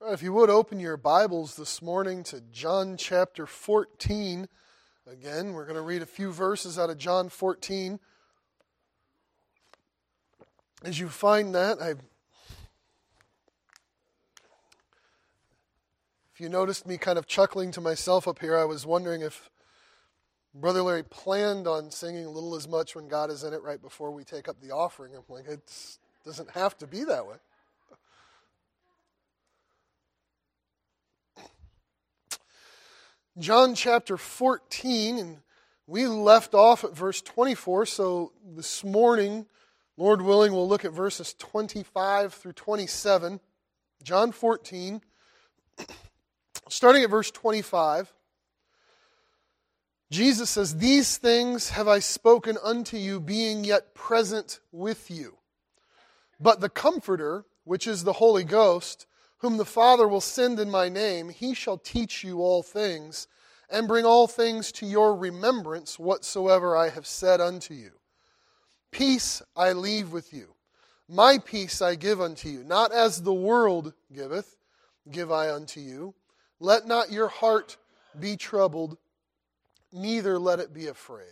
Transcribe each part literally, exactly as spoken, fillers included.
All right, if you would open your Bibles this morning to John chapter fourteen. Again, we're going to read a few verses out of John fourteen. As you find that, I, if you noticed me kind of chuckling to myself up here, I was wondering if Brother Larry planned on singing a little as much when God is in it right before we take up the offering. I'm like, it doesn't have to be that way. John chapter fourteen, and we left off at verse twenty-four, so this morning, Lord willing, we'll look at verses twenty-five through twenty-seven. John fourteen, starting at verse twenty-five, Jesus says, "These things have I spoken unto you, being yet present with you. But the Comforter, which is the Holy Ghost, whom the Father will send in my name, he shall teach you all things, and bring all things to your remembrance whatsoever I have said unto you. Peace I leave with you. My peace I give unto you. Not as the world giveth, give I unto you. Let not your heart be troubled, neither let it be afraid."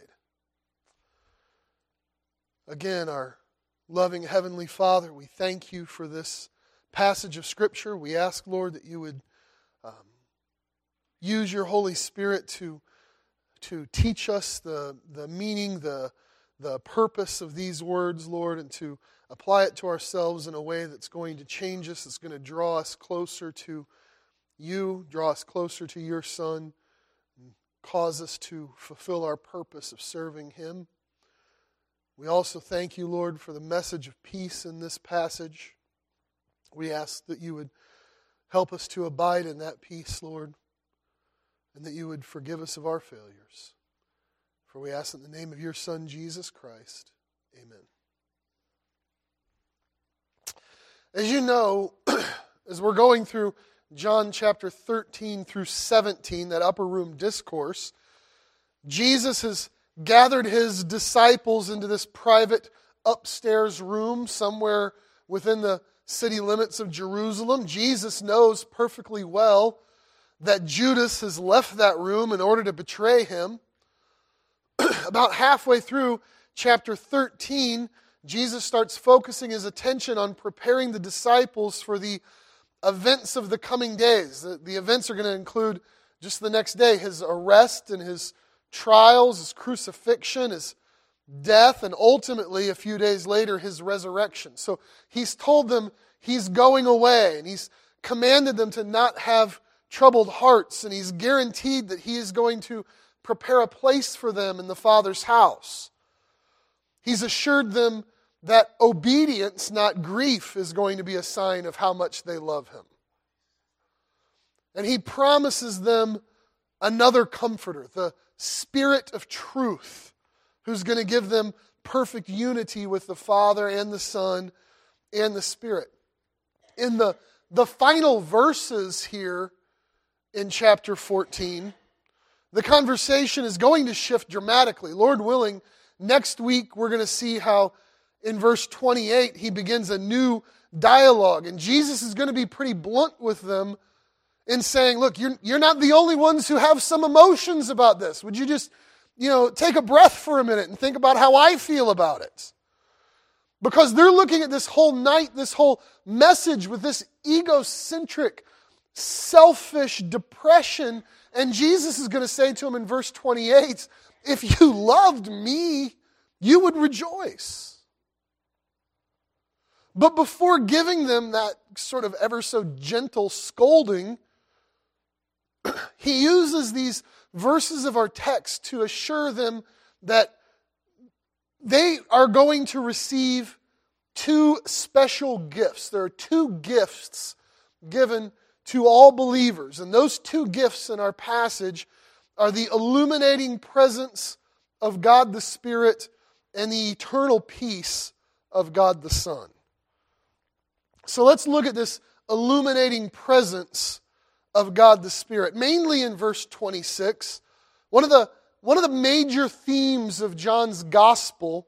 Again, our loving Heavenly Father, we thank you for this passage of Scripture. We ask, Lord, that you would um, use your Holy Spirit to, to teach us the, the meaning, the, the purpose of these words, Lord, and to apply it to ourselves in a way that's going to change us, that's going to draw us closer to you, draw us closer to your Son, and cause us to fulfill our purpose of serving Him. We also thank you, Lord, for the message of peace in this passage. We ask that you would help us to abide in that peace, Lord, and that you would forgive us of our failures. For we ask in the name of your Son, Jesus Christ. Amen. As you know, as we're going through John chapter thirteen through seventeen, that upper room discourse, Jesus has gathered his disciples into this private upstairs room somewhere within the city limits of Jerusalem. Jesus knows perfectly well that Judas has left that room in order to betray him. About halfway through chapter thirteen, Jesus starts focusing his attention on preparing the disciples for the events of the coming days. The, the events are going to include just the next day his arrest and his trials, his crucifixion, his death, and ultimately, a few days later, his resurrection. So he's told them he's going away, and he's commanded them to not have troubled hearts, and he's guaranteed that he is going to prepare a place for them in the Father's house. He's assured them that obedience, not grief, is going to be a sign of how much they love him. And he promises them another comforter, the Spirit of truth, who's going to give them perfect unity with the Father and the Son and the Spirit. In the, the final verses here in chapter fourteen, the conversation is going to shift dramatically. Lord willing, next week we're going to see how in verse twenty-eight he begins a new dialogue. And Jesus is going to be pretty blunt with them in saying, look, you're, you're not the only ones who have some emotions about this. Would you just, you know, take a breath for a minute and think about how I feel about it? Because they're looking at this whole night, this whole message with this egocentric, selfish depression. And Jesus is going to say to them in verse twenty-eight, if you loved me, you would rejoice. But before giving them that sort of ever so gentle scolding, he uses these verses of our text to assure them that they are going to receive two special gifts. There are two gifts given to all believers. And those two gifts in our passage are the illuminating presence of God the Spirit and the eternal peace of God the Son. So let's look at this illuminating presence of God the Spirit, mainly in verse twenty-six. One of the, one of the major themes of John's gospel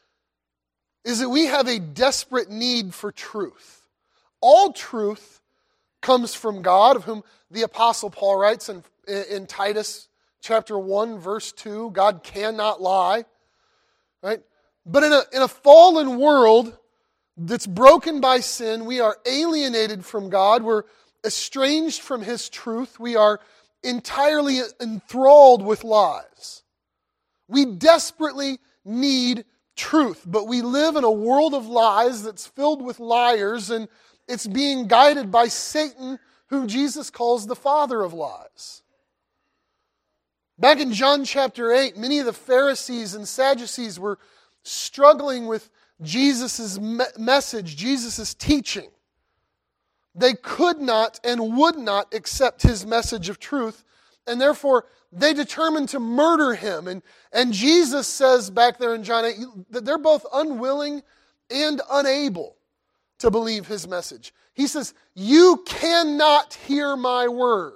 is that we have a desperate need for truth. All truth comes from God, of whom the Apostle Paul writes in, in Titus chapter one, verse two, God cannot lie. Right? But in a, in a fallen world that's broken by sin, we are alienated from God. We're estranged from His truth. We are entirely enthralled with lies. We desperately need truth, but we live in a world of lies that's filled with liars, and it's being guided by Satan, who Jesus calls the father of lies. Back in John chapter eight, many of the Pharisees and Sadducees were struggling with Jesus' me- message, Jesus' teaching. They could not and would not accept His message of truth, and therefore they determined to murder Him. And, and Jesus says back there in John eight that they're both unwilling and unable to believe His message. He says, you cannot hear my word.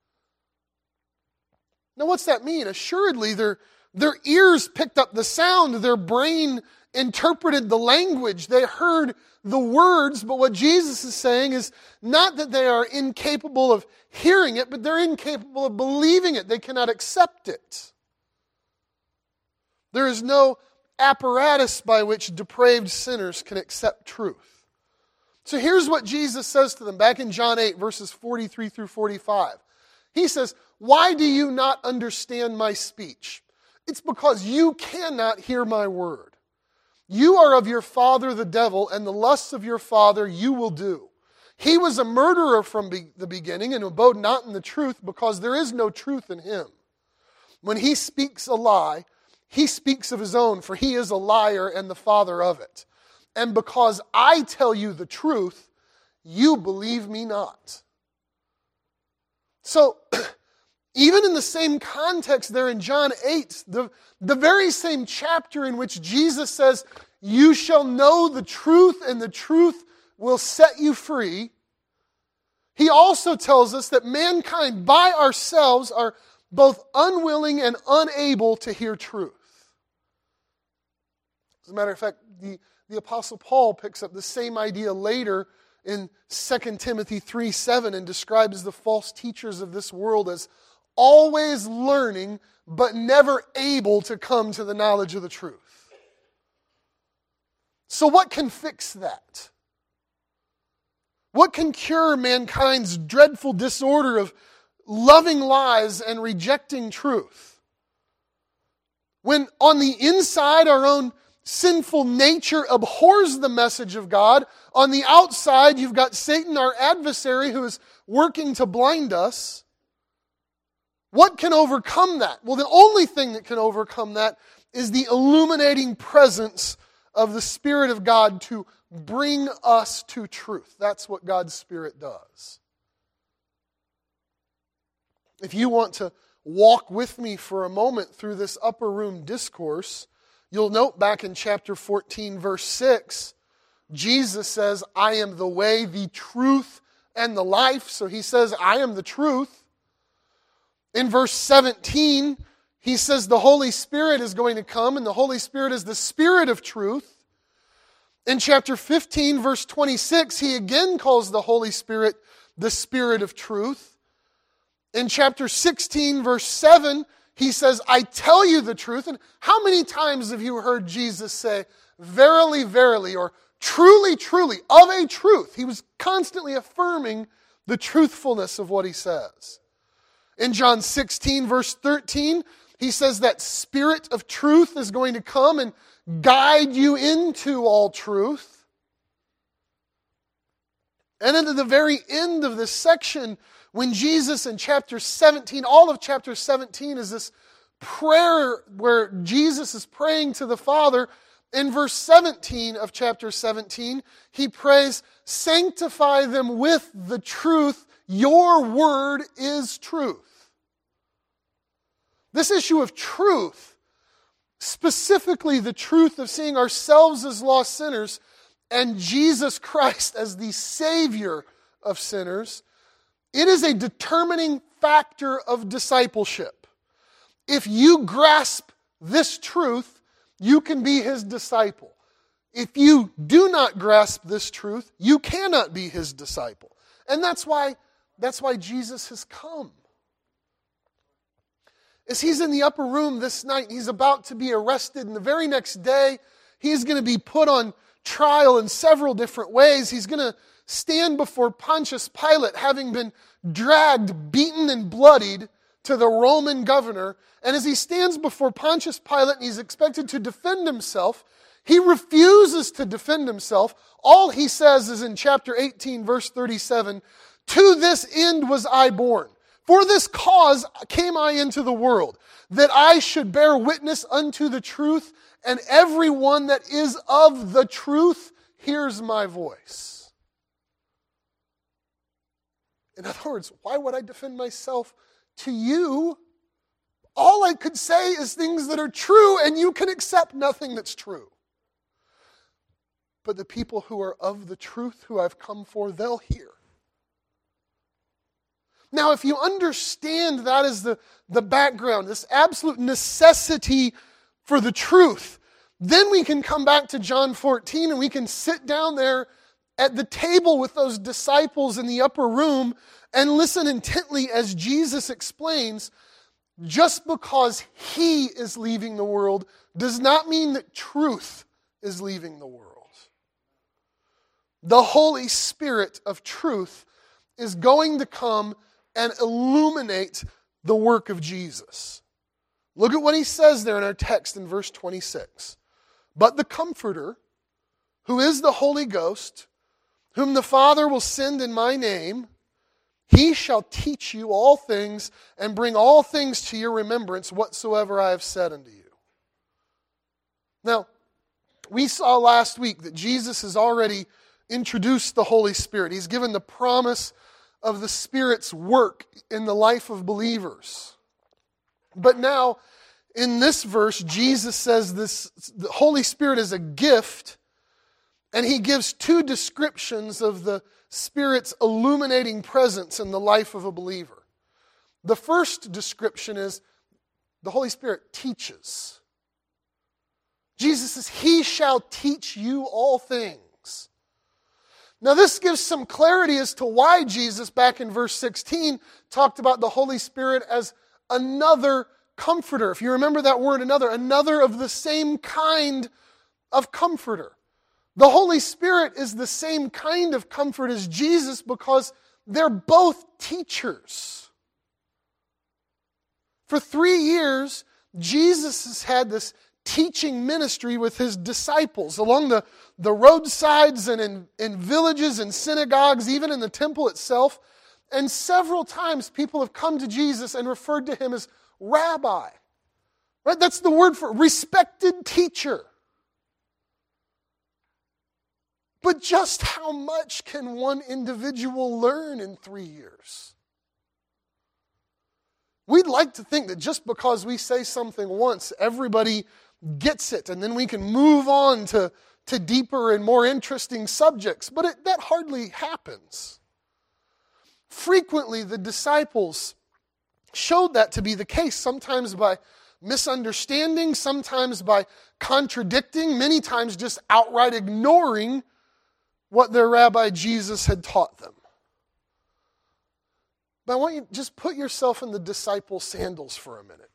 Now what's that mean? Assuredly, their, their ears picked up the sound, their brain interpreted the language, they heard the words, but what Jesus is saying is not that they are incapable of hearing it, but they're incapable of believing it. They cannot accept it. There is no apparatus by which depraved sinners can accept truth. So here's what Jesus says to them back in John eight, verses forty-three through forty-five. He says, why do you not understand my speech? It's because you cannot hear my word. You are of your father the devil, and the lusts of your father you will do. He was a murderer from be- the beginning and abode not in the truth, because there is no truth in him. When he speaks a lie, he speaks of his own, for he is a liar and the father of it. And because I tell you the truth, you believe me not. So, even in the same context there in John eight, the, the very same chapter in which Jesus says, you shall know the truth and the truth will set you free, He also tells us that mankind by ourselves are both unwilling and unable to hear truth. As a matter of fact, the, the Apostle Paul picks up the same idea later in Second Timothy three seven and describes the false teachers of this world as always learning but never able to come to the knowledge of the truth. So what can fix that? What can cure mankind's dreadful disorder of loving lies and rejecting truth? When on the inside our own sinful nature abhors the message of God, on the outside you've got Satan, our adversary, who is working to blind us. What can overcome that? Well, the only thing that can overcome that is the illuminating presence of the Spirit of God to bring us to truth. That's what God's Spirit does. If you want to walk with me for a moment through this upper room discourse, you'll note back in chapter fourteen, verse six, Jesus says, I am the way, the truth, and the life. So He says, I am the truth. In verse seventeen, He says the Holy Spirit is going to come, and the Holy Spirit is the Spirit of truth. In chapter fifteen, verse twenty-six, He again calls the Holy Spirit the Spirit of truth. In chapter sixteen, verse seven, He says, I tell you the truth. And how many times have you heard Jesus say, verily, verily, or truly, truly, of a truth? He was constantly affirming the truthfulness of what He says. In John sixteen, verse thirteen, He says that Spirit of truth is going to come and guide you into all truth. And then at the very end of this section, when Jesus in chapter seventeen, all of chapter seventeen is this prayer where Jesus is praying to the Father. In verse seventeen of chapter seventeen, He prays, sanctify them with the truth. Your word is truth. This issue of truth, specifically the truth of seeing ourselves as lost sinners and Jesus Christ as the Savior of sinners, it is a determining factor of discipleship. If you grasp this truth, you can be His disciple. If you do not grasp this truth, you cannot be His disciple. And that's why, that's why Jesus has come. As he's in the upper room this night, he's about to be arrested, and the very next day, he's going to be put on trial in several different ways. He's going to stand before Pontius Pilate, having been dragged, beaten, and bloodied to the Roman governor. And as he stands before Pontius Pilate and he's expected to defend himself, he refuses to defend himself. All he says is in chapter eighteen, verse thirty-seven, "To this end was I born. For this cause came I into the world, that I should bear witness unto the truth, and everyone that is of the truth hears my voice." In other words, why would I defend myself to you? All I could say is things that are true, and you can accept nothing that's true. But the people who are of the truth, who I've come for, they'll hear. Now, if you understand that as the, the background, this absolute necessity for the truth, then we can come back to John fourteen and we can sit down there at the table with those disciples in the upper room and listen intently as Jesus explains, just because he is leaving the world does not mean that truth is leaving the world. The Holy Spirit of truth is going to come and illuminate the work of Jesus. Look at what he says there in our text in verse twenty-six. "But the Comforter, who is the Holy Ghost, whom the Father will send in my name, he shall teach you all things and bring all things to your remembrance whatsoever I have said unto you." Now, we saw last week that Jesus has already introduced the Holy Spirit. He's given the promise of the Spirit's work in the life of believers. But now, in this verse, Jesus says this, the Holy Spirit is a gift, and he gives two descriptions of the Spirit's illuminating presence in the life of a believer. The first description is the Holy Spirit teaches. Jesus says, he shall teach you all things. Now this gives some clarity as to why Jesus, back in verse sixteen, talked about the Holy Spirit as another comforter. If you remember that word, another, another of the same kind of comforter. The Holy Spirit is the same kind of comfort as Jesus because they're both teachers. For three years, Jesus has had this teaching ministry with his disciples along the, the roadsides and in, in villages and synagogues, even in the temple itself. And several times people have come to Jesus and referred to him as rabbi. Right? That's the word for respected teacher. But just how much can one individual learn in three years? We'd like to think that just because we say something once, everybody gets it, and then we can move on to, to deeper and more interesting subjects. But it, that hardly happens. Frequently, the disciples showed that to be the case, sometimes by misunderstanding, sometimes by contradicting, many times just outright ignoring what their rabbi Jesus had taught them. But I want you to just put yourself in the disciples' sandals for a minute.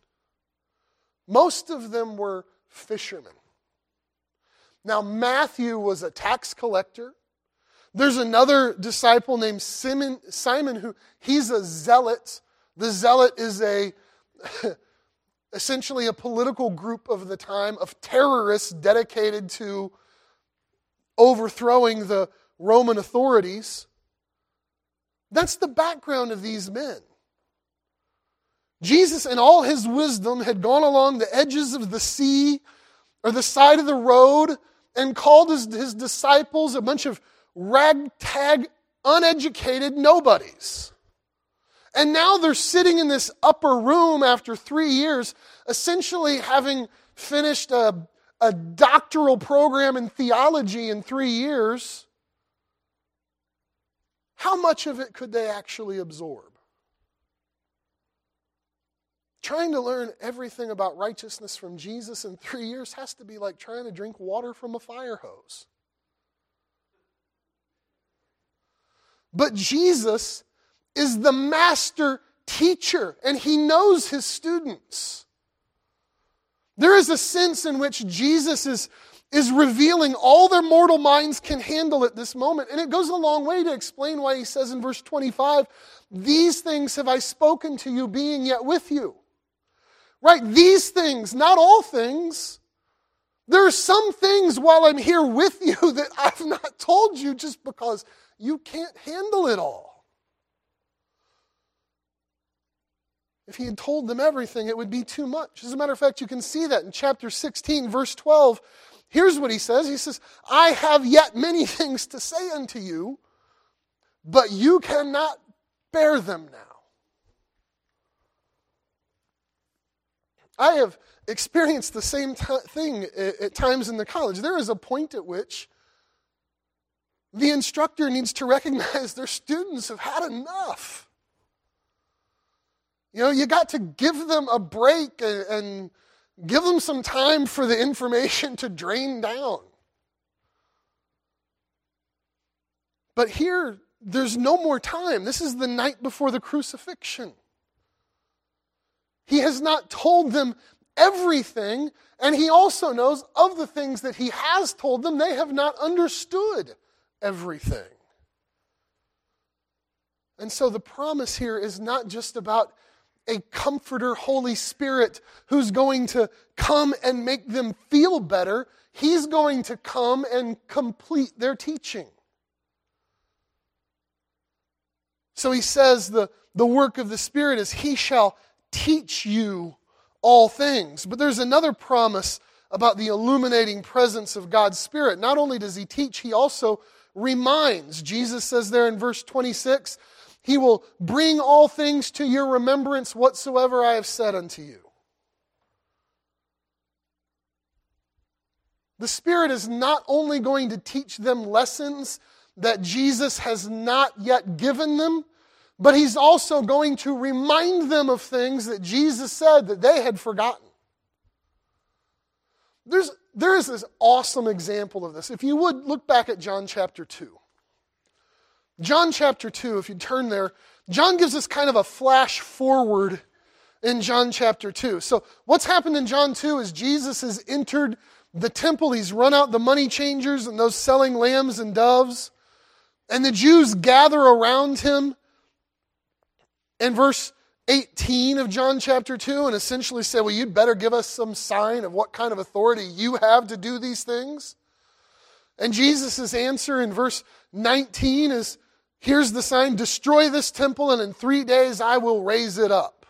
Most of them were fishermen. Now, Matthew was a tax collector. There's another disciple named Simon, Simon who he's a zealot. The zealot is a essentially a political group of the time of terrorists dedicated to overthrowing the Roman authorities. That's the background of these men. Jesus, in all his wisdom, had gone along the edges of the sea or the side of the road and called his, his disciples a bunch of ragtag, uneducated nobodies. And now they're sitting in this upper room after three years, essentially having finished a, a doctoral program in theology in three years. How much of it could they actually absorb? Trying to learn everything about righteousness from Jesus in three years has to be like trying to drink water from a fire hose. But Jesus is the master teacher, and he knows his students. There is a sense in which Jesus is, is revealing all their mortal minds can handle at this moment. And it goes a long way to explain why he says in verse twenty-five, "These things have I spoken to you, being yet with you." Right? These things, not all things. There are some things while I'm here with you that I've not told you just because you can't handle it all. If he had told them everything, it would be too much. As a matter of fact, you can see that in chapter sixteen, verse twelve. Here's what he says. He says, "I have yet many things to say unto you, but you cannot bear them now." I have experienced the same t- thing at times in the college. There is a point at which the instructor needs to recognize their students have had enough. You know, you got to give them a break and, and give them some time for the information to drain down. But here, there's no more time. This is the night before the crucifixion. He has not told them everything, and he also knows of the things that he has told them, they have not understood everything. And so the promise here is not just about a comforter, Holy Spirit, who's going to come and make them feel better. He's going to come and complete their teaching. So he says the, the work of the Spirit is he shall teach you all things. But there's another promise about the illuminating presence of God's Spirit. Not only does he teach, he also reminds. Jesus says there in verse twenty-six, "He will bring all things to your remembrance whatsoever I have said unto you." The Spirit is not only going to teach them lessons that Jesus has not yet given them, but he's also going to remind them of things that Jesus said that they had forgotten. There's, there is this awesome example of this. If you would, look back at John chapter two. John chapter two, if you turn there, John gives us kind of a flash forward in John chapter two. So what's happened in John two is Jesus has entered the temple. He's run out the money changers and those selling lambs and doves. And the Jews gather around him in verse eighteen of John chapter two and essentially say, well, you'd better give us some sign of what kind of authority you have to do these things. And Jesus' answer in verse nineteen is, here's the sign, destroy this temple and in three days I will raise it up.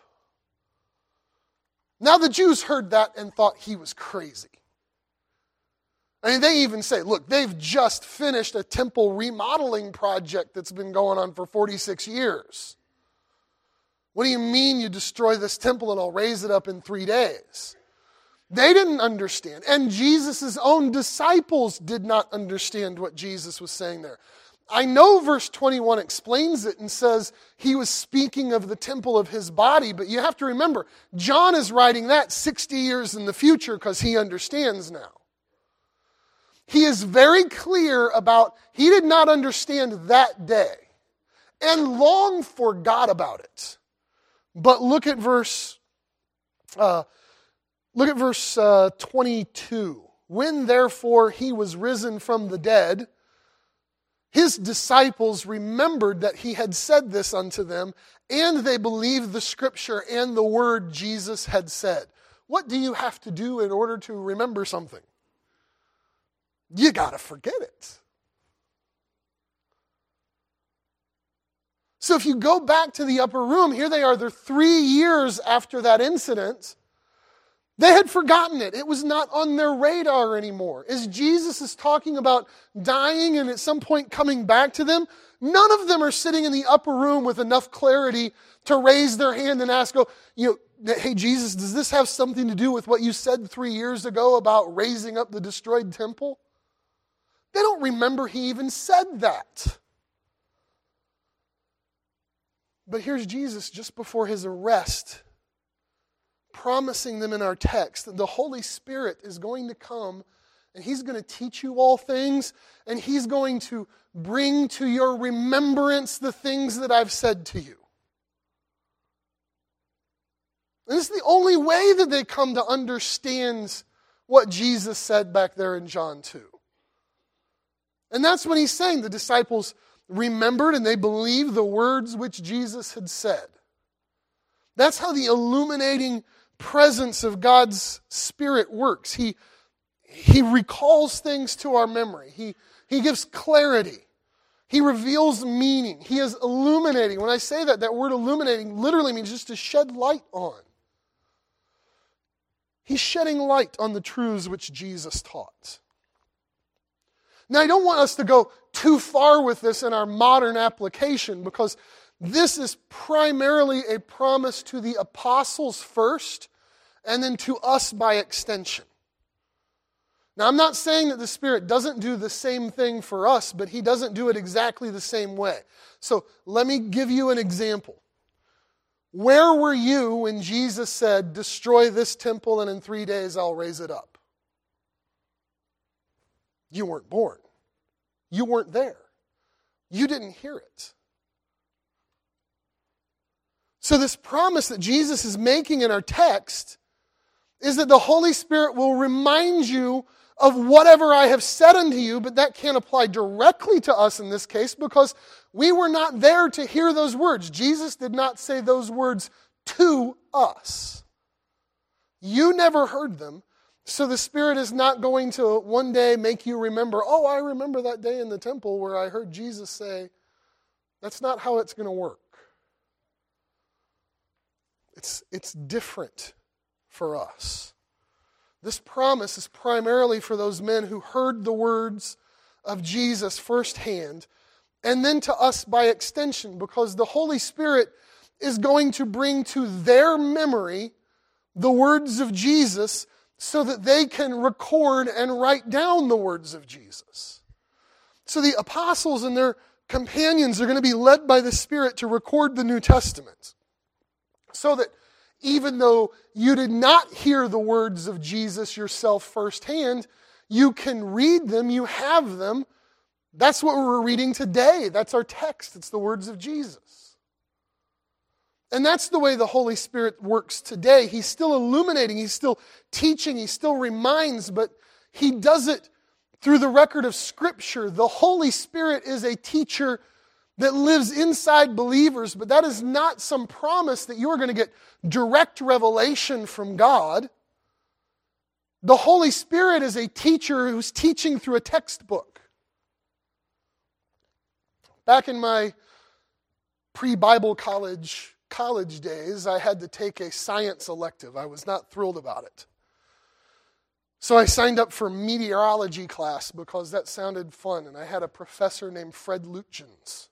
Now the Jews heard that and thought he was crazy. I mean, they even say, look, they've just finished a temple remodeling project that's been going on for forty-six years. What do you mean you destroy this temple and I'll raise it up in three days? They didn't understand. And Jesus' own disciples did not understand what Jesus was saying there. I know verse twenty-one explains it and says he was speaking of the temple of his body, but you have to remember, John is writing that sixty years in the future because he understands now. He is very clear about he did not understand that day and long forgot about it. But look at verse, uh, look at verse uh, twenty-two. When therefore he was risen from the dead, his disciples remembered that he had said this unto them, and they believed the scripture and the word Jesus had said. What do you have to do in order to remember something? You got to forget it. So if you go back to the upper room, here they are, they're three years after that incident. They had forgotten it. It was not on their radar anymore. As Jesus is talking about dying and at some point coming back to them, none of them are sitting in the upper room with enough clarity to raise their hand and ask, oh, you know, hey, Jesus, does this have something to do with what you said three years ago about raising up the destroyed temple? They don't remember he even said that. But here's Jesus just before his arrest, promising them in our text that the Holy Spirit is going to come and He's going to teach you all things, and He's going to bring to your remembrance the things that I've said to you. And this is the only way that they come to understand what Jesus said back there in John two. And that's when He's saying the disciples remembered and they believed the words which Jesus had said. That's how the illuminating presence of God's Spirit works. He, he recalls things to our memory. He, he gives clarity. He reveals meaning. He is illuminating. When I say that, that word illuminating literally means just to shed light on. He's shedding light on the truths which Jesus taught. Now, I don't want us to go too far with this in our modern application, because this is primarily a promise to the apostles first, and then to us by extension. Now, I'm not saying that the Spirit doesn't do the same thing for us, but He doesn't do it exactly the same way. So, let me give you an example. Where were you when Jesus said, "Destroy this temple and in three days I'll raise it up"? You weren't born. You weren't there. You didn't hear it. So this promise that Jesus is making in our text is that the Holy Spirit will remind you of whatever I have said unto you, but that can't apply directly to us in this case because we were not there to hear those words. Jesus did not say those words to us. You never heard them, so the Spirit is not going to one day make you remember, oh, I remember that day in the temple where I heard Jesus say. That's not how it's going to work. It's, it's different for us. This promise is primarily for those men who heard the words of Jesus firsthand, and then to us by extension, because the Holy Spirit is going to bring to their memory the words of Jesus so that they can record and write down the words of Jesus. So the apostles and their companions are going to be led by the Spirit to record the New Testament, so that even though you did not hear the words of Jesus yourself firsthand, you can read them, you have them. That's what we're reading today. That's our text. It's the words of Jesus. And that's the way the Holy Spirit works today. He's still illuminating, He's still teaching, He still reminds, but He does it through the record of Scripture. The Holy Spirit is a teacher that lives inside believers, but that is not some promise that you're going to get direct revelation from God. The Holy Spirit is a teacher who's teaching through a textbook. Back in my pre-Bible college college days, I had to take a science elective. I was not thrilled about it. So I signed up for meteorology class because that sounded fun, and I had a professor named Fred Lutyens.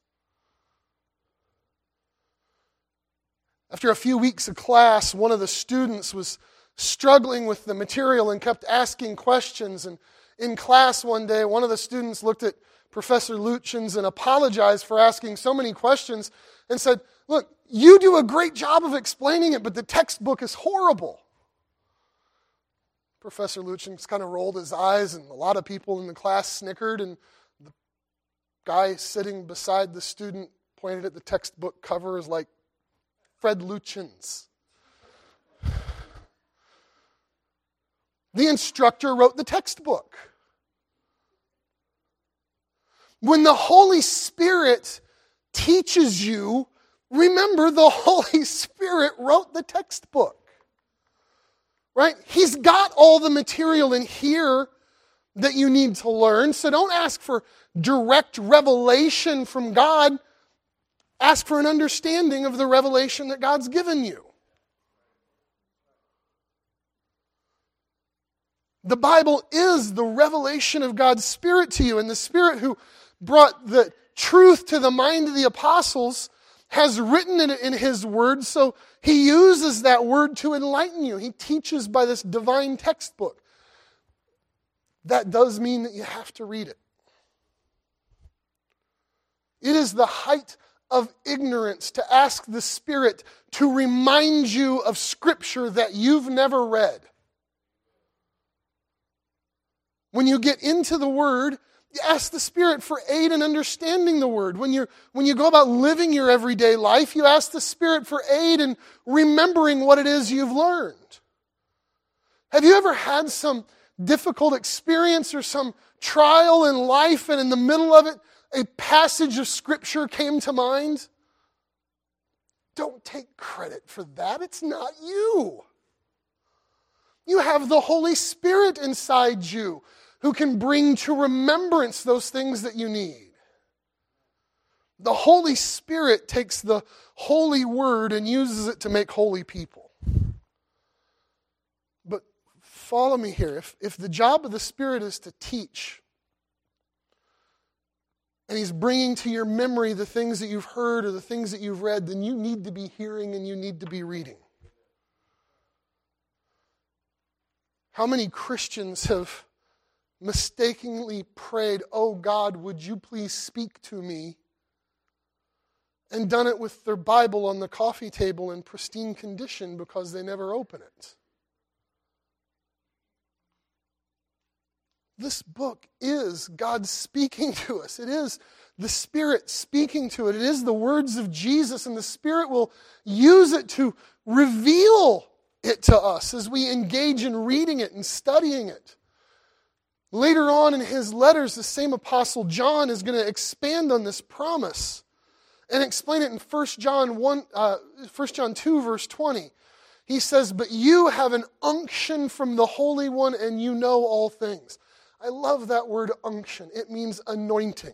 After a few weeks of class, one of the students was struggling with the material and kept asking questions. And in class one day, one of the students looked at Professor Lutyens and apologized for asking so many questions and said, "Look, you do a great job of explaining it, but the textbook is horrible." Professor Lutyens kind of rolled his eyes, and a lot of people in the class snickered, and the guy sitting beside the student pointed at the textbook cover as like, Fred Lutyens. The instructor wrote the textbook. When the Holy Spirit teaches you, remember the Holy Spirit wrote the textbook. Right? He's got all the material in here that you need to learn, so don't ask for direct revelation from God. Ask for an understanding of the revelation that God's given you. The Bible is the revelation of God's Spirit to you, and the Spirit who brought the truth to the mind of the apostles has written it in His Word, so He uses that Word to enlighten you. He teaches by this divine textbook. That does mean that you have to read it. It is the height of ignorance to ask the Spirit to remind you of Scripture that you've never read. When you get into the Word, you ask the Spirit for aid in understanding the Word. When you when you go about living your everyday life, you ask the Spirit for aid in remembering what it is you've learned. Have you ever had some difficult experience or some trial in life, and in the middle of it, a passage of Scripture came to mind? Don't take credit for that. It's not you. You have the Holy Spirit inside you who can bring to remembrance those things that you need. The Holy Spirit takes the holy word and uses it to make holy people. But follow me here. If, if the job of the Spirit is to teach, and He's bringing to your memory the things that you've heard or the things that you've read, then you need to be hearing and you need to be reading. How many Christians have mistakenly prayed, "Oh God, would you please speak to me?" and done it with their Bible on the coffee table in pristine condition because they never open it? This book is God speaking to us. It is the Spirit speaking to it. It is the words of Jesus, and the Spirit will use it to reveal it to us as we engage in reading it and studying it. Later on in his letters, the same Apostle John is going to expand on this promise and explain it in First John one, uh, First John two, verse twenty. He says, "But you have an unction from the Holy One, and you know all things." I love that word unction. It means anointing.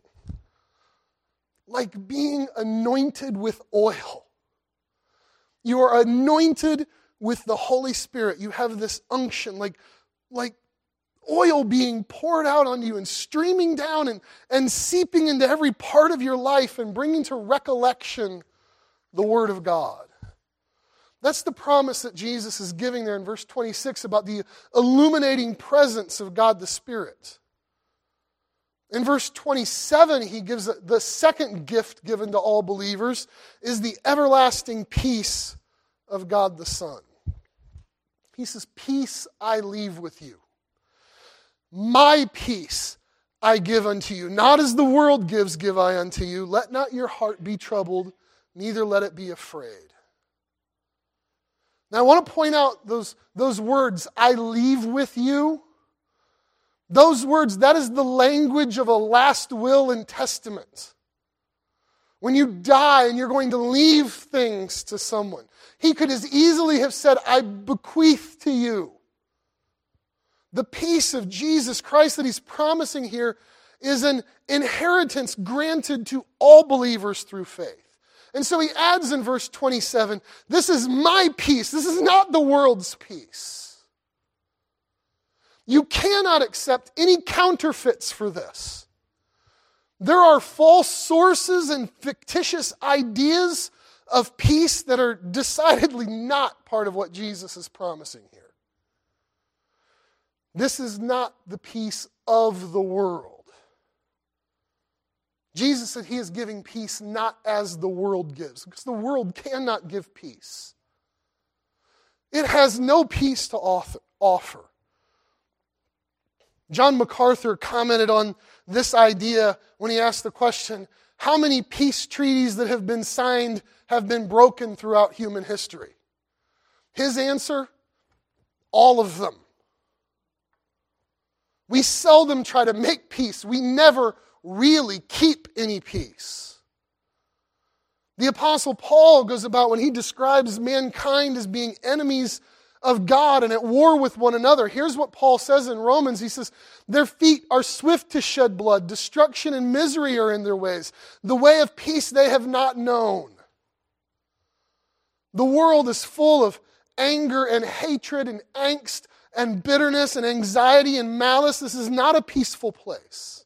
Like being anointed with oil. You are anointed with the Holy Spirit. You have this unction, like, like oil being poured out on you and streaming down and, and seeping into every part of your life and bringing to recollection the Word of God. That's the promise that Jesus is giving there in verse twenty-six about the illuminating presence of God the Spirit. In verse twenty-seven, he gives the second gift given to all believers is the everlasting peace of God the Son. He says, "Peace I leave with you. My peace I give unto you. Not as the world gives, give I unto you. Let not your heart be troubled, neither let it be afraid." Now I want to point out those, those words, "I leave with you." Those words, that is the language of a last will and testament. When you die and you're going to leave things to someone, he could as easily have said, "I bequeath to you." The peace of Jesus Christ that he's promising here is an inheritance granted to all believers through faith. And so he adds in verse twenty-seven, "This is my peace. This is not the world's peace." You cannot accept any counterfeits for this. There are false sources and fictitious ideas of peace that are decidedly not part of what Jesus is promising here. This is not the peace of the world. Jesus said he is giving peace not as the world gives, because the world cannot give peace. It has no peace to offer. John MacArthur commented on this idea when he asked the question, how many peace treaties that have been signed have been broken throughout human history? His answer, all of them. We seldom try to make peace. We never really keep any peace. The Apostle Paul goes about when he describes mankind as being enemies of God and at war with one another. Here's what Paul says in Romans. He says, "Their feet are swift to shed blood. Destruction and misery are in their ways. The way of peace they have not known." The world is full of anger and hatred and angst and bitterness and anxiety and malice. This is not a peaceful place.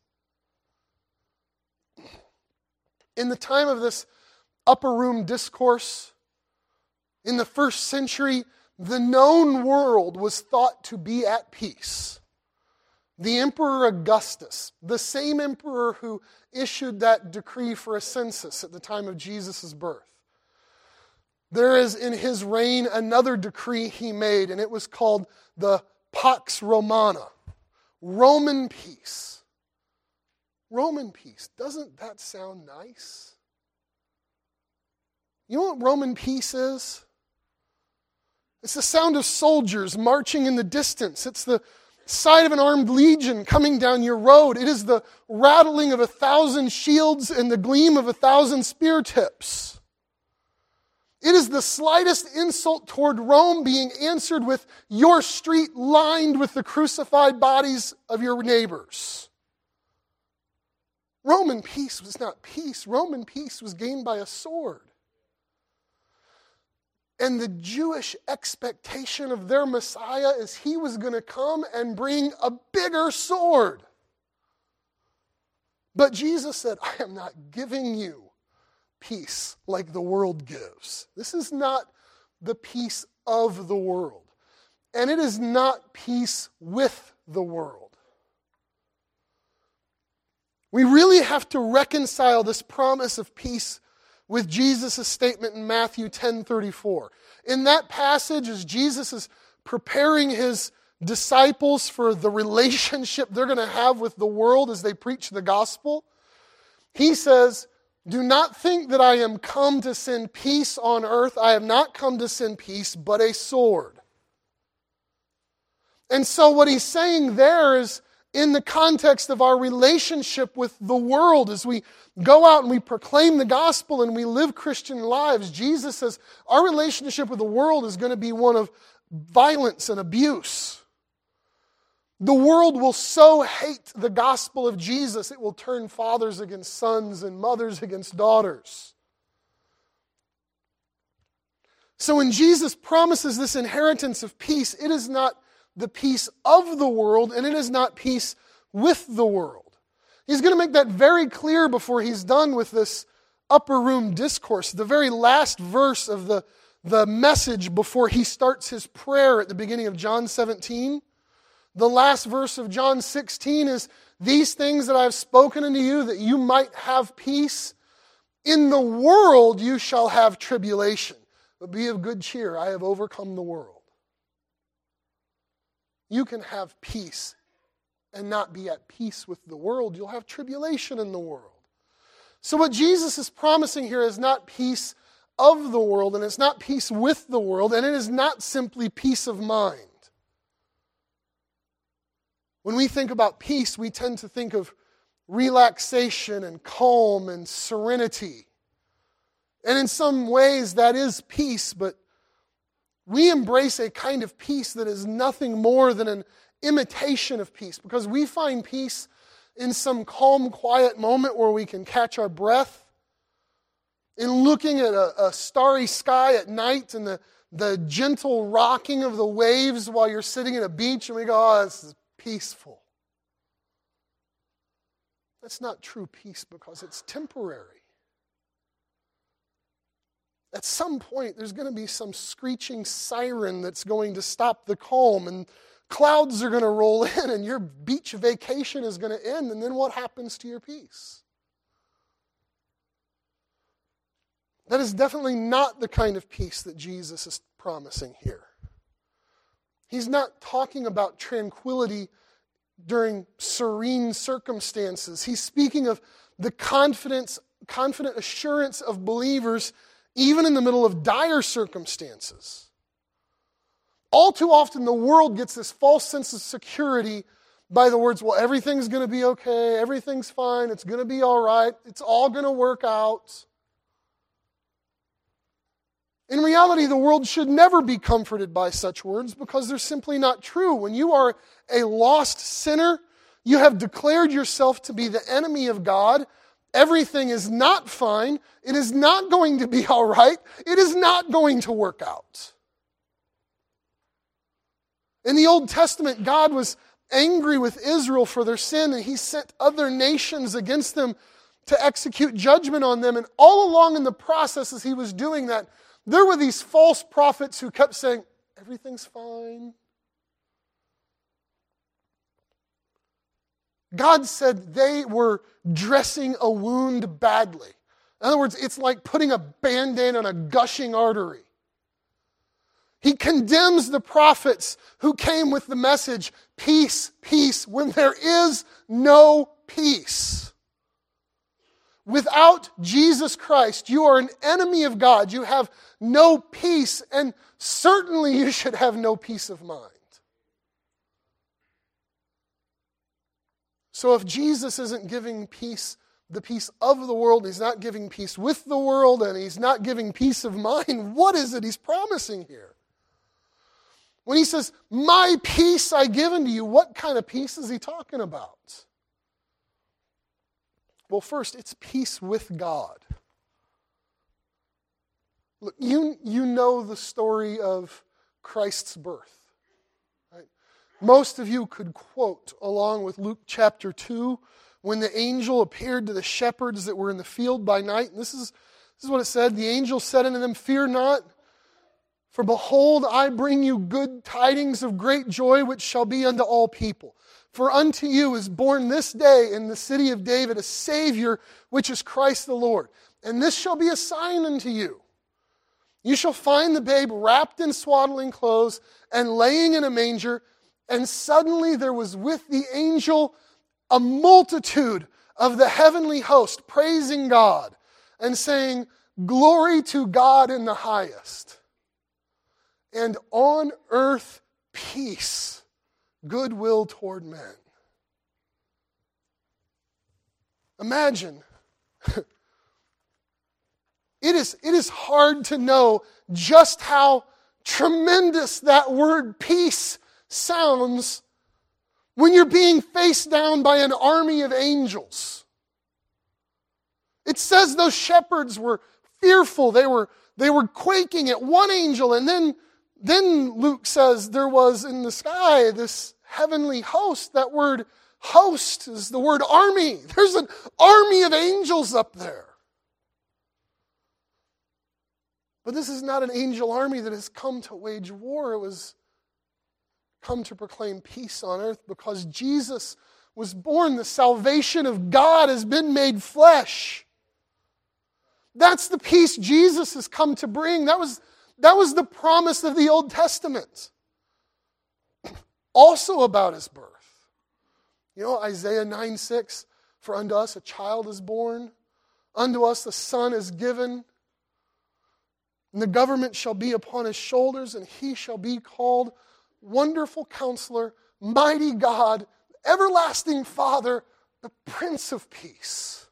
In the time of this upper room discourse, in the first century, the known world was thought to be at peace. The Emperor Augustus, the same emperor who issued that decree for a census at the time of Jesus' birth, there is in his reign another decree he made, and it was called the Pax Romana, Roman peace. Roman peace. Doesn't that sound nice? You know what Roman peace is? It's the sound of soldiers marching in the distance. It's the sight of an armed legion coming down your road. It is the rattling of a thousand shields and the gleam of a thousand spear tips. It is the slightest insult toward Rome being answered with your street lined with the crucified bodies of your neighbors. Roman peace was not peace. Roman peace was gained by a sword. And the Jewish expectation of their Messiah is he was going to come and bring a bigger sword. But Jesus said, I am not giving you peace like the world gives. This is not the peace of the world. And it is not peace with the world. We really have to reconcile this promise of peace with Jesus' statement in Matthew ten thirty-four. In that passage, as Jesus is preparing his disciples for the relationship they're going to have with the world as they preach the gospel, he says, do not think that I am come to send peace on earth. I have not come to send peace, but a sword. And so what he's saying there is, in the context of our relationship with the world, as we go out and we proclaim the gospel and we live Christian lives, Jesus says our relationship with the world is going to be one of violence and abuse. The world will so hate the gospel of Jesus, it will turn fathers against sons and mothers against daughters. So when Jesus promises this inheritance of peace, it is not the peace of the world, and it is not peace with the world. He's going to make that very clear before he's done with this upper room discourse. The very last verse of the, the message before he starts his prayer at the beginning of John seventeen. The last verse of John sixteen is, these things that I have spoken unto you, that you might have peace. In the world you shall have tribulation, but be of good cheer. I have overcome the world. You can have peace and not be at peace with the world. You'll have tribulation in the world. So what Jesus is promising here is not peace of the world, and it's not peace with the world, and it is not simply peace of mind. When we think about peace, we tend to think of relaxation and calm and serenity. And in some ways that is peace, but we embrace a kind of peace that is nothing more than an imitation of peace, because we find peace in some calm, quiet moment where we can catch our breath, in looking at a, a starry sky at night and the, the gentle rocking of the waves while you're sitting at a beach, and we go, oh, this is peaceful. That's not true peace, because it's temporary. At some point, there's going to be some screeching siren that's going to stop the calm, and clouds are going to roll in, and your beach vacation is going to end, and then what happens to your peace? That is definitely not the kind of peace that Jesus is promising here. He's not talking about tranquility during serene circumstances. He's speaking of the confidence, confident assurance of believers even in the middle of dire circumstances. All too often the world gets this false sense of security by the words, well, everything's going to be okay, everything's fine, it's going to be all right, it's all going to work out. In reality, the world should never be comforted by such words, because they're simply not true. When you are a lost sinner, you have declared yourself to be the enemy of God. Everything is not fine. It is not going to be all right. It is not going to work out. In the Old Testament, God was angry with Israel for their sin, and he sent other nations against them to execute judgment on them. And all along in the process as he was doing that, there were these false prophets who kept saying, everything's fine. God said they were dressing a wound badly. In other words, it's like putting a Band-Aid on a gushing artery. He condemns the prophets who came with the message, peace, peace, when there is no peace. Without Jesus Christ, you are an enemy of God. You have no peace, and certainly you should have no peace of mind. So if Jesus isn't giving peace, the peace of the world, he's not giving peace with the world, and he's not giving peace of mind, what is it he's promising here? When he says, my peace I give unto you, what kind of peace is he talking about? Well, first, it's peace with God. Look, you, you know the story of Christ's birth. Right? Most of you could quote, along with Luke chapter two, when the angel appeared to the shepherds that were in the field by night. And this is, this is what it said. The angel said unto them, fear not, for behold, I bring you good tidings of great joy, which shall be unto all people. For unto you is born this day in the city of David a Savior, which is Christ the Lord. And this shall be a sign unto you. You shall find the babe wrapped in swaddling clothes and laying in a manger. And suddenly there was with the angel a multitude of the heavenly host praising God and saying, glory to God in the highest. And on earth peace, goodwill toward men. Imagine. It is, it is hard to know just how tremendous that word peace sounds when you're being faced down by an army of angels. It says those shepherds were fearful. They were, they were quaking at one angel, and then Then Luke says there was in the sky this heavenly host. That word host is the word army. There's an army of angels up there. But this is not an angel army that has come to wage war. It was come to proclaim peace on earth because Jesus was born. The salvation of God has been made flesh. That's the peace Jesus has come to bring. That was That was the promise of the Old Testament. Also about his birth. You know, Isaiah nine six, for unto us a child is born, unto us a son is given, and the government shall be upon his shoulders, and he shall be called Wonderful Counselor, Mighty God, Everlasting Father, the Prince of Peace.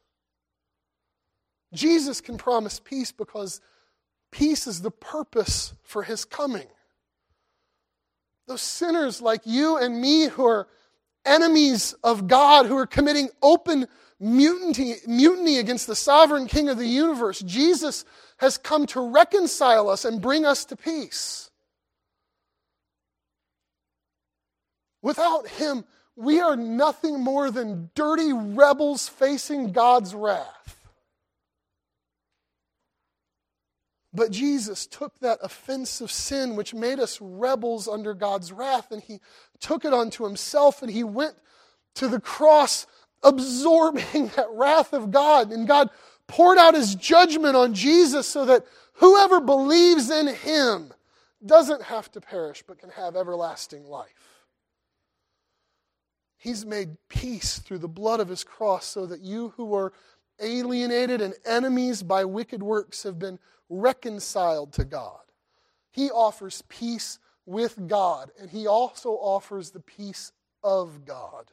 Jesus can promise peace because peace is the purpose for his coming. Those sinners like you and me who are enemies of God, who are committing open mutiny, mutiny against the sovereign King of the universe, Jesus has come to reconcile us and bring us to peace. Without him, we are nothing more than dirty rebels facing God's wrath. But Jesus took that offensive sin which made us rebels under God's wrath, and he took it onto himself, and he went to the cross absorbing that wrath of God. And God poured out his judgment on Jesus so that whoever believes in him doesn't have to perish but can have everlasting life. He's made peace through the blood of his cross so that you who were alienated and enemies by wicked works have been reconciled to God. He offers peace with God, and he also offers the peace of God.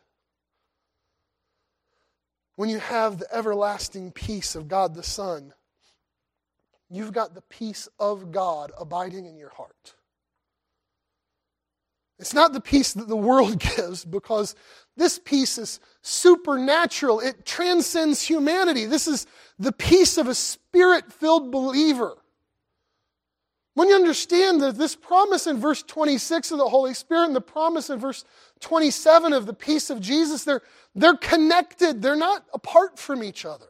When you have the everlasting peace of God the Son, you've got the peace of God abiding in your heart. It's not the peace that the world gives, because this peace is supernatural. It transcends humanity. This is the peace of a Spirit-filled believer. When you understand that this promise in verse twenty-six of the Holy Spirit and the promise in verse twenty-seven of the peace of Jesus, they're, they're connected. They're not apart from each other.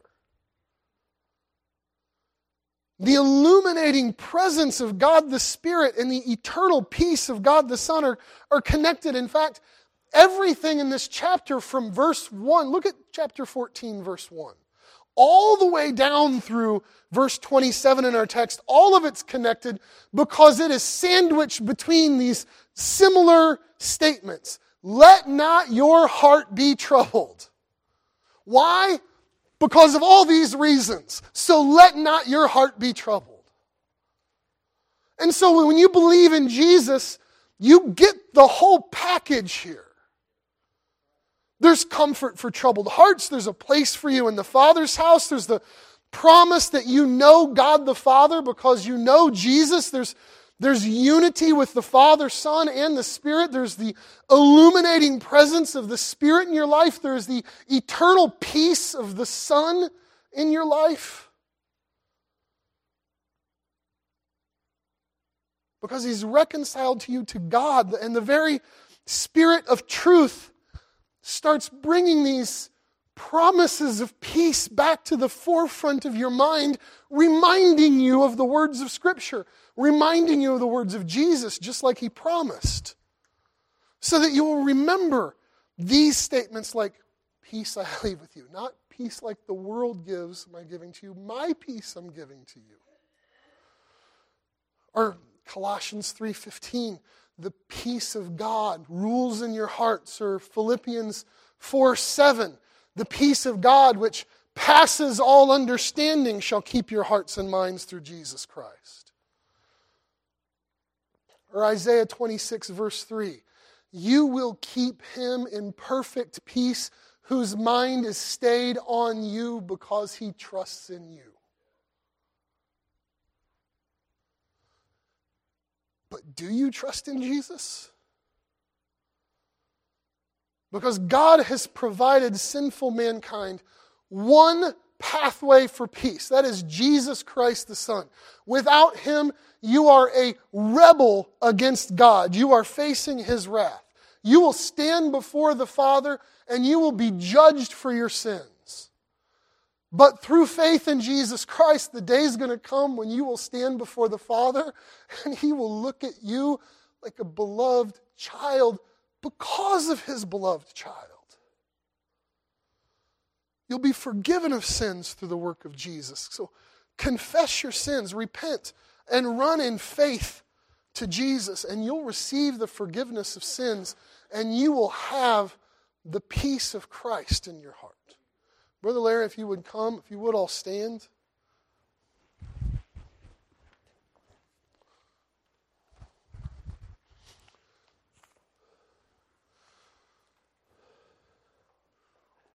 The illuminating presence of God the Spirit and the eternal peace of God the Son are, are connected. In fact, everything in this chapter from verse one, look at chapter fourteen, verse one. all the way down through verse twenty-seven in our text. All of it's connected because it is sandwiched between these similar statements. Let not your heart be troubled. Why? Because of all these reasons. So let not your heart be troubled. And so when you believe in Jesus, you get the whole package here. There's comfort for troubled hearts. There's a place for you in the Father's house. There's the promise that you know God the Father because you know Jesus. There's, there's unity with the Father, Son, and the Spirit. There's the illuminating presence of the Spirit in your life. There's the eternal peace of the Son in your life. Because He's reconciled to you to God, and the very Spirit of truth starts bringing these promises of peace back to the forefront of your mind, reminding you of the words of Scripture, reminding you of the words of Jesus, just like He promised, so that you will remember these statements like, peace I leave with you. Not peace like the world gives am I giving to you. My peace I'm giving to you. Or Colossians three fifteen, the peace of God rules in your hearts. Or Philippians four seven, the peace of God which passes all understanding shall keep your hearts and minds through Jesus Christ. Or Isaiah twenty-six verse three, you will keep him in perfect peace whose mind is stayed on you because he trusts in you. But do you trust in Jesus? Because God has provided sinful mankind one pathway for peace. That is Jesus Christ the Son. Without Him, you are a rebel against God. You are facing His wrath. You will stand before the Father and you will be judged for your sins. But through faith in Jesus Christ, the day is going to come when you will stand before the Father and He will look at you like a beloved child because of His beloved child. You'll be forgiven of sins through the work of Jesus. So confess your sins, repent, and run in faith to Jesus, and you'll receive the forgiveness of sins, and you will have the peace of Christ in your heart. Brother Larry, if you would come, if you would all stand.